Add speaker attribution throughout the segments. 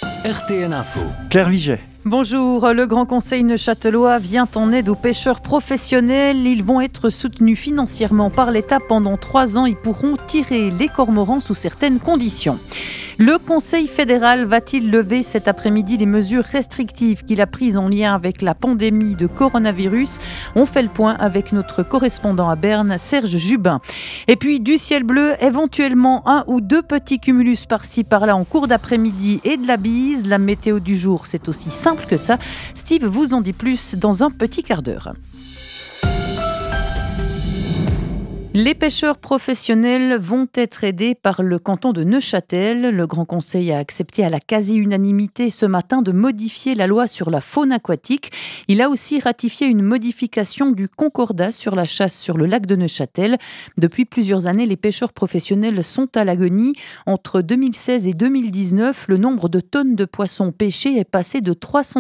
Speaker 1: RTN Info.
Speaker 2: Claire Viget.
Speaker 3: Bonjour, le Grand Conseil neuchâtelois vient en aide aux pêcheurs professionnels. Ils vont être soutenus financièrement par l'État pendant 3 ans. Ils pourront tirer les cormorans sous certaines conditions. Le Conseil fédéral va-t-il lever cet après-midi les mesures restrictives qu'il a prises en lien avec la pandémie de coronavirus ? On fait le point avec notre correspondant à Berne, Serge Jubin. Et puis du ciel bleu, éventuellement 1 ou 2 petits cumulus par-ci par-là en cours d'après-midi et de la bise. La météo du jour, c'est aussi simple que ça. Steve vous en dit plus dans un petit quart d'heure. Les pêcheurs professionnels vont être aidés par le canton de Neuchâtel. Le Grand Conseil a accepté à la quasi-unanimité ce matin de modifier la loi sur la faune aquatique. Il a aussi ratifié une modification du concordat sur la chasse sur le lac de Neuchâtel. Depuis plusieurs années, les pêcheurs professionnels sont à l'agonie. Entre 2016 et 2019, le nombre de tonnes de poissons pêchés est passé de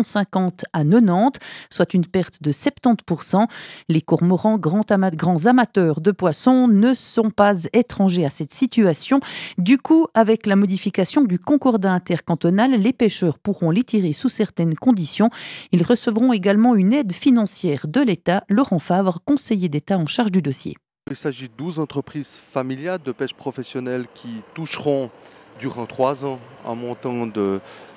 Speaker 3: 350 à 90, soit une perte de 70%. Les cormorans, grands amateurs de poissons, ne sont pas étrangers à cette situation. Du coup, avec la modification du concordat intercantonal, les pêcheurs pourront les tirer sous certaines conditions. Ils recevront également une aide financière de l'État. Laurent Favre, conseiller d'État en charge du dossier.
Speaker 4: Il s'agit de 12 entreprises familiales de pêche professionnelle qui toucheront durant 3 ans un montant de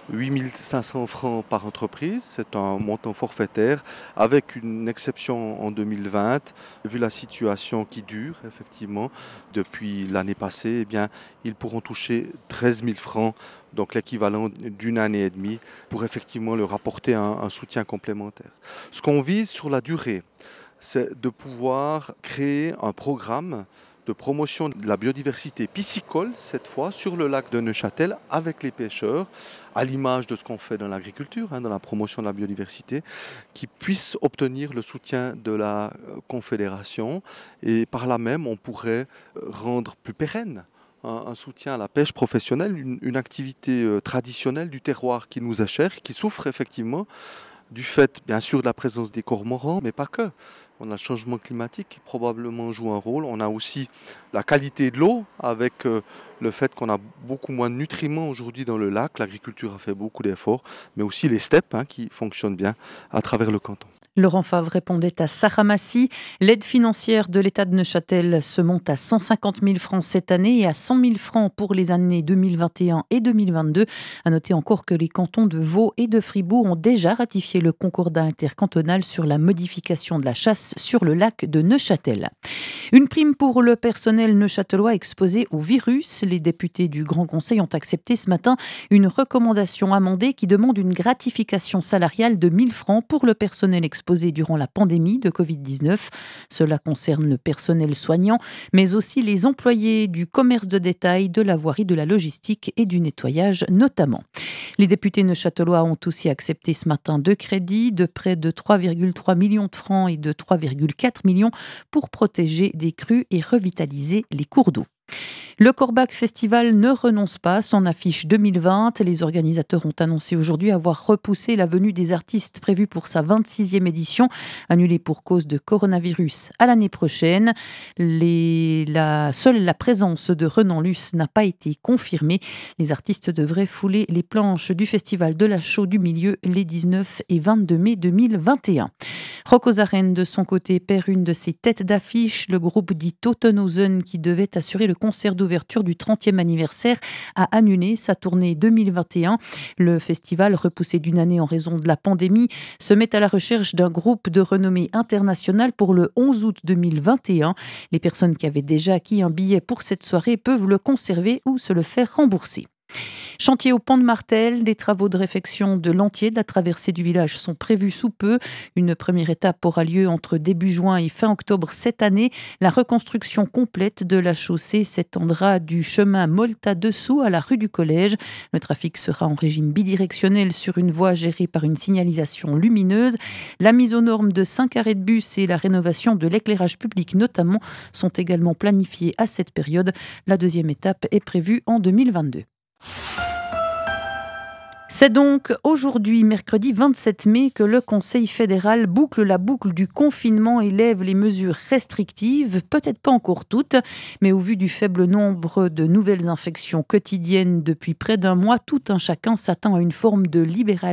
Speaker 4: 8 500 francs par entreprise. C'est un montant forfaitaire avec une exception en 2020. Vu la situation qui dure effectivement depuis l'année passée, eh bien, ils pourront toucher 13 000 francs, donc l'équivalent d'une année et demie, pour effectivement leur apporter un soutien complémentaire. Ce qu'on vise sur la durée, c'est de pouvoir créer un programme de promotion de la biodiversité piscicole, cette fois, sur le lac de Neuchâtel, avec les pêcheurs, à l'image de ce qu'on fait dans l'agriculture, dans la promotion de la biodiversité, qui puissent obtenir le soutien de la Confédération. Et par là même, on pourrait rendre plus pérenne un soutien à la pêche professionnelle, une activité traditionnelle du terroir qui nous est chère, qui souffre effectivement du fait, bien sûr, de la présence des cormorans, mais pas que. On a le changement climatique qui probablement joue un rôle. On a aussi la qualité de l'eau avec le fait qu'on a beaucoup moins de nutriments aujourd'hui dans le lac. L'agriculture a fait beaucoup d'efforts, mais aussi les steppes qui fonctionnent bien à travers le canton.
Speaker 3: Laurent Favre répondait à Sarah Massy. L'aide financière de l'État de Neuchâtel se monte à 150 000 francs cette année et à 100 000 francs pour les années 2021 et 2022. À noter encore que les cantons de Vaud et de Fribourg ont déjà ratifié le concordat intercantonal sur la modification de la chasse sur le lac de Neuchâtel. Une prime pour le personnel neuchâtelois exposé au virus. Les députés du Grand Conseil ont accepté ce matin une recommandation amendée qui demande une gratification salariale de 1 000 francs pour le personnel exposé durant la pandémie de Covid-19. Cela concerne le personnel soignant, mais aussi les employés du commerce de détail, de la voirie, de la logistique et du nettoyage notamment. Les députés neuchâtelois ont aussi accepté ce matin 2 crédits de près de 3,3 millions de francs et de 3,4 millions pour protéger des crues et revitaliser les cours d'eau. Le Corbach Festival ne renonce pas à son affiche 2020. Les organisateurs ont annoncé aujourd'hui avoir repoussé la venue des artistes prévue pour sa 26e édition, annulée pour cause de coronavirus à l'année prochaine. Seule la présence de Renan Luce n'a pas été confirmée. Les artistes devraient fouler les planches du Festival de la Chaux du Milieu les 19 et 22 mai 2021. Rock aux Arènes, de son côté, perd une de ses têtes d'affiche. Le groupe dit Tottenhausen, qui devait assurer le concert d'ouverture du 30e anniversaire, a annulé sa tournée 2021. Le festival, repoussé d'une année en raison de la pandémie, se met à la recherche d'un groupe de renommée internationale pour le 11 août 2021. Les personnes qui avaient déjà acquis un billet pour cette soirée peuvent le conserver ou se le faire rembourser. Chantier au Pont de Martel, des travaux de réfection de l'entier de la traversée du village sont prévus sous peu. Une première étape aura lieu entre début juin et fin octobre cette année. La reconstruction complète de la chaussée s'étendra du chemin Molta-Dessous à la rue du Collège. Le trafic sera en régime bidirectionnel sur une voie gérée par une signalisation lumineuse. La mise aux normes de 5 arrêts de bus et la rénovation de l'éclairage public notamment sont également planifiées à cette période. La deuxième étape est prévue en 2022. C'est donc aujourd'hui, mercredi 27 mai, que le Conseil fédéral boucle la boucle du confinement et lève les mesures restrictives, peut-être pas encore toutes, mais au vu du faible nombre de nouvelles infections quotidiennes depuis près d'un mois, tout un chacun s'attend à une forme de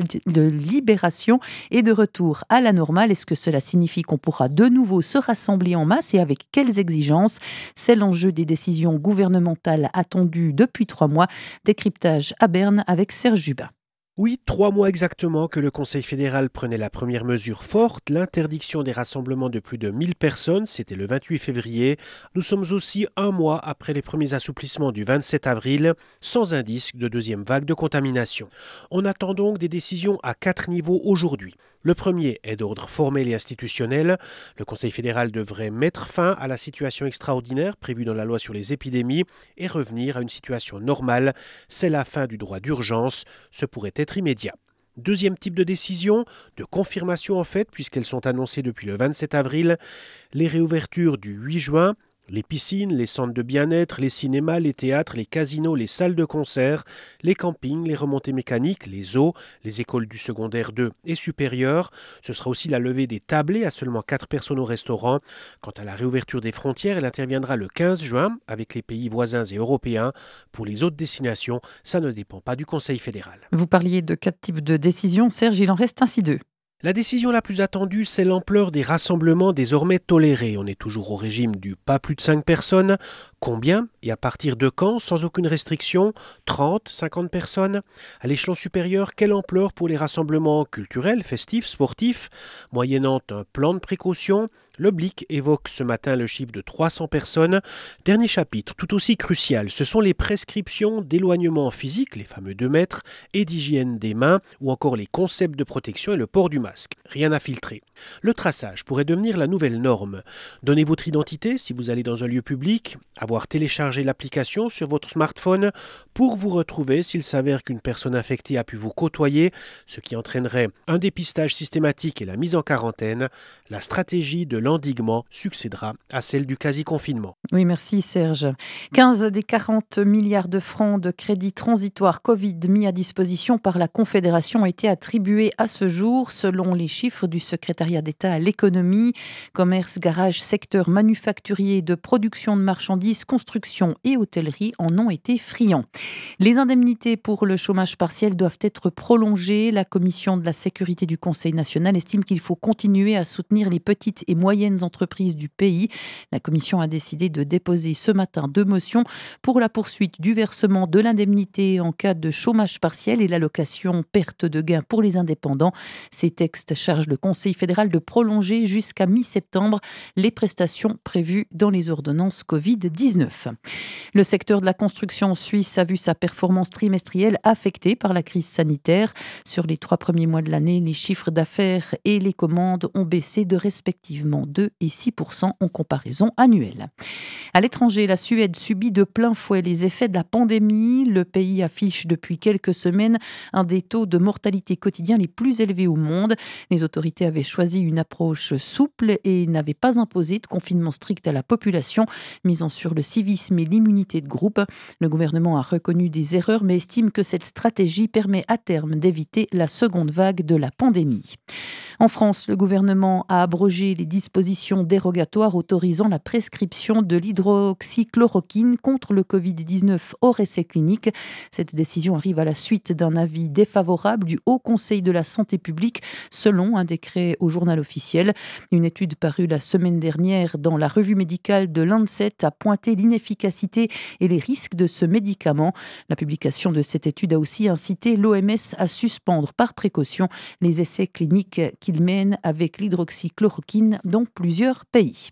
Speaker 3: libération et de retour à la normale. Est-ce que cela signifie qu'on pourra de nouveau se rassembler en masse et avec quelles exigences ? C'est l'enjeu des décisions gouvernementales attendues depuis 3 mois. Décryptage à Berne avec Serge Jubin.
Speaker 1: Oui, 3 mois exactement que le Conseil fédéral prenait la première mesure forte, l'interdiction des rassemblements de plus de 1000 personnes, c'était le 28 février. Nous sommes aussi 1 mois après les premiers assouplissements du 27 avril, sans indice de deuxième vague de contamination. On attend donc des décisions à 4 niveaux aujourd'hui. Le premier est d'ordre formel et institutionnel. Le Conseil fédéral devrait mettre fin à la situation extraordinaire prévue dans la loi sur les épidémies et revenir à une situation normale. C'est la fin du droit d'urgence. Ce pourrait être immédiat. Deuxième type de décision, de confirmation en fait, puisqu'elles sont annoncées depuis le 27 avril, les réouvertures du 8 juin, les piscines, les centres de bien-être, les cinémas, les théâtres, les casinos, les salles de concert, les campings, les remontées mécaniques, les zoos, les écoles du secondaire 2 et supérieur. Ce sera aussi la levée des tablés à seulement 4 personnes au restaurant. Quant à la réouverture des frontières, elle interviendra le 15 juin avec les pays voisins et européens. Pour les autres destinations, ça ne dépend pas du Conseil fédéral.
Speaker 3: Vous parliez de 4 types de décisions. Serge, il en reste ainsi 2.
Speaker 1: La décision la plus attendue, c'est l'ampleur des rassemblements désormais tolérés. On est toujours au régime du pas plus de 5 personnes. Combien et à partir de quand, sans aucune restriction? 30, 50 personnes? À l'échelon supérieur, quelle ampleur pour les rassemblements culturels, festifs, sportifs? Moyennant un plan de précaution, le Blick évoque ce matin le chiffre de 300 personnes. Dernier chapitre, tout aussi crucial, ce sont les prescriptions d'éloignement physique, les fameux 2 mètres, et d'hygiène des mains, ou encore les concepts de protection et le port du masque. Rien à filtrer. Le traçage pourrait devenir la nouvelle norme. Donnez votre identité si vous allez dans un lieu public, avoir téléchargé l'application sur votre smartphone pour vous retrouver s'il s'avère qu'une personne infectée a pu vous côtoyer, ce qui entraînerait un dépistage systématique et la mise en quarantaine. La stratégie de l'endiguement succédera à celle du quasi-confinement.
Speaker 3: Oui, merci Serge. 15 des 40 milliards de francs de crédits transitoires Covid mis à disposition par la Confédération ont été attribués à ce jour, selon les chiffres du secrétariat d'État à l'économie. Commerce, garage, secteur manufacturier, de production de marchandises, construction et hôtellerie en ont été friands. Les indemnités pour le chômage partiel doivent être prolongées. La commission de la sécurité du Conseil national estime qu'il faut continuer à soutenir les petites et moyennes entreprises du pays. La commission a décidé de déposer ce matin 2 motions pour la poursuite du versement de l'indemnité en cas de chômage partiel et l'allocation perte de gain pour les indépendants. Ces textes chargent le Conseil fédéral de prolonger jusqu'à mi-septembre les prestations prévues dans les ordonnances Covid-19. Le secteur de la construction suisse a vu sa performance trimestrielle affectée par la crise sanitaire. Sur les 3 premiers mois de l'année, les chiffres d'affaires et les commandes ont baissé de respectivement 2 et 6% en comparaison annuelle. À l'étranger, la Suède subit de plein fouet les effets de la pandémie. Le pays affiche depuis quelques semaines un des taux de mortalité quotidien les plus élevés au monde. Les autorités avaient choisi une approche souple et n'avaient pas imposé de confinement strict à la population, misant sur le civisme et l'immunité de groupe. Le gouvernement a reconnu des erreurs, mais estime que cette stratégie permet à terme d'éviter la seconde vague de la pandémie. En France, le gouvernement a abrogé les dispositions dérogatoires autorisant la prescription de l'hydroxychloroquine contre le Covid-19 hors essai clinique. Cette décision arrive à la suite d'un avis défavorable du Haut Conseil de la Santé publique, selon un décret au journal officiel. Une étude parue la semaine dernière dans la revue médicale de Lancet a pointé l'inefficacité et les risques de ce médicament. La publication de cette étude a aussi incité l'OMS à suspendre par précaution les essais cliniques qu'il mène avec l'hydroxychloroquine dans plusieurs pays.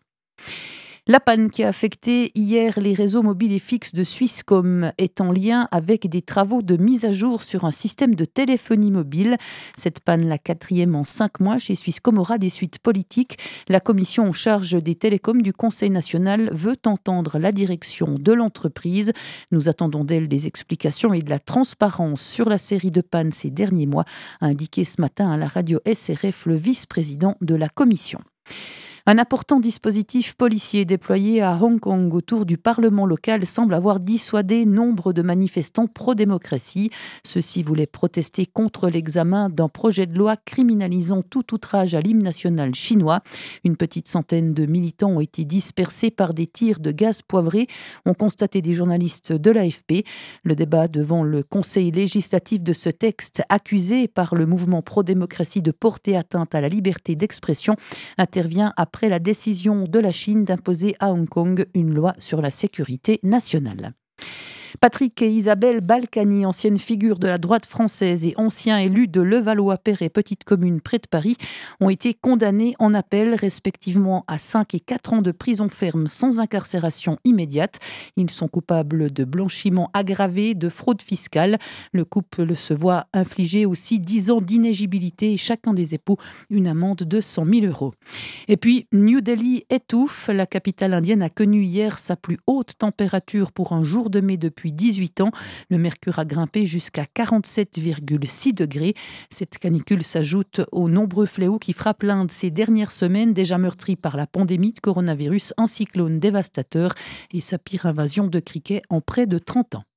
Speaker 3: La panne qui a affecté hier les réseaux mobiles et fixes de Swisscom est en lien avec des travaux de mise à jour sur un système de téléphonie mobile. Cette panne, la 4e en 5 mois chez Swisscom, aura des suites politiques. La commission en charge des télécoms du Conseil national veut entendre la direction de l'entreprise. Nous attendons d'elle des explications et de la transparence sur la série de pannes ces derniers mois, a indiqué ce matin à la radio SRF le vice-président de la commission. Un important dispositif policier déployé à Hong Kong autour du Parlement local semble avoir dissuadé nombre de manifestants pro-démocratie. Ceux-ci voulaient protester contre l'examen d'un projet de loi criminalisant tout outrage à l'hymne national chinois. Une petite centaine de militants ont été dispersés par des tirs de gaz poivré, ont constaté des journalistes de l'AFP. Le débat devant le Conseil législatif de ce texte, accusé par le mouvement pro-démocratie de porter atteinte à la liberté d'expression, intervient après la décision de la Chine d'imposer à Hong Kong une loi sur la sécurité nationale. Patrick et Isabelle Balkany, anciennes figures de la droite française et anciens élus de Levallois-Perret, petite commune près de Paris, ont été condamnés en appel respectivement à 5 et 4 ans de prison ferme sans incarcération immédiate. Ils sont coupables de blanchiment aggravé, de fraude fiscale. Le couple se voit infliger aussi 10 ans d'inéligibilité et chacun des époux une amende de 100 000 €. Et puis, New Delhi étouffe. La capitale indienne a connu hier sa plus haute température pour un jour de mai depuis 18 ans. Le mercure a grimpé jusqu'à 47,6 degrés. Cette canicule s'ajoute aux nombreux fléaux qui frappent l'Inde ces dernières semaines, déjà meurtrie par la pandémie de coronavirus, un cyclone dévastateur et sa pire invasion de criquets en près de 30 ans.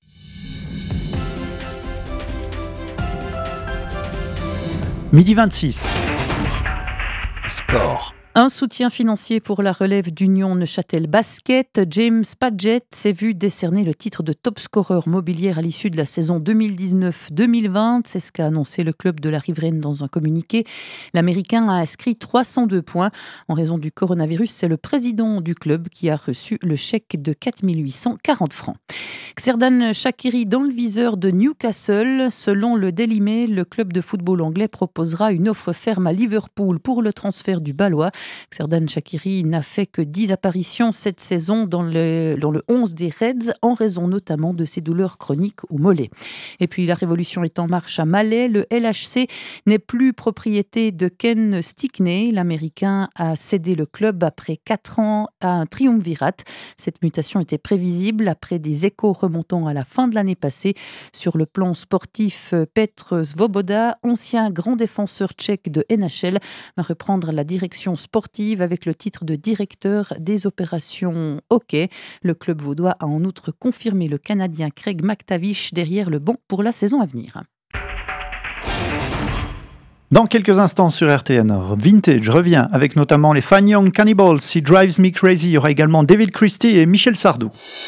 Speaker 2: Midi 26. Sport.
Speaker 3: Un soutien financier pour la relève d'Union Neuchâtel Basket. James Padgett s'est vu décerner le titre de top scoreur mobilier à l'issue de la saison 2019-2020. C'est ce qu'a annoncé le club de la Riveraine dans un communiqué. L'Américain a inscrit 302 points. En raison du coronavirus, c'est le président du club qui a reçu le chèque de 4 840 francs. Xherdan Shaqiri dans le viseur de Newcastle. Selon le Daily Mail, le club de football anglais proposera une offre ferme à Liverpool pour le transfert du Balois. Xherdan Shaqiri n'a fait que 10 apparitions cette saison dans le 11 des Reds, en raison notamment de ses douleurs chroniques au mollet. Et puis la révolution est en marche à Malais. Le LHC n'est plus propriété de Ken Stickney. L'Américain a cédé le club après 4 ans à un triumvirat. Cette mutation était prévisible après des échos remontant à la fin de l'année passée. Sur le plan sportif, Petr Svoboda, ancien grand défenseur tchèque de NHL, va reprendre la direction sportive avec le titre de directeur des opérations hockey. Le club vaudois a en outre confirmé le Canadien Craig MacTavish derrière le banc pour la saison à venir.
Speaker 2: Dans quelques instants sur RTN, Vintage revient avec notamment les Fanyang Cannibals, He Drives Me Crazy. Il y aura également David Christie et Michel Sardou.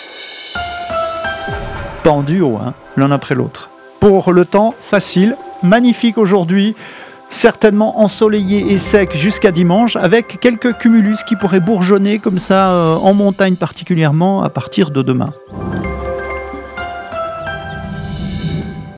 Speaker 2: Pas en duo, l'un après l'autre. Pour le temps, facile, magnifique aujourd'hui. Certainement ensoleillé et sec jusqu'à dimanche, avec quelques cumulus qui pourraient bourgeonner comme ça en montagne particulièrement à partir de demain.